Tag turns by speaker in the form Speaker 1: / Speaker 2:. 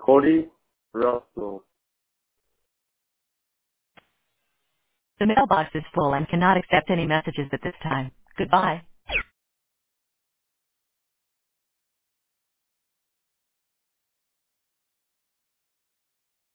Speaker 1: Cody Russell.
Speaker 2: The mailbox is full and cannot accept any messages at this time. Goodbye.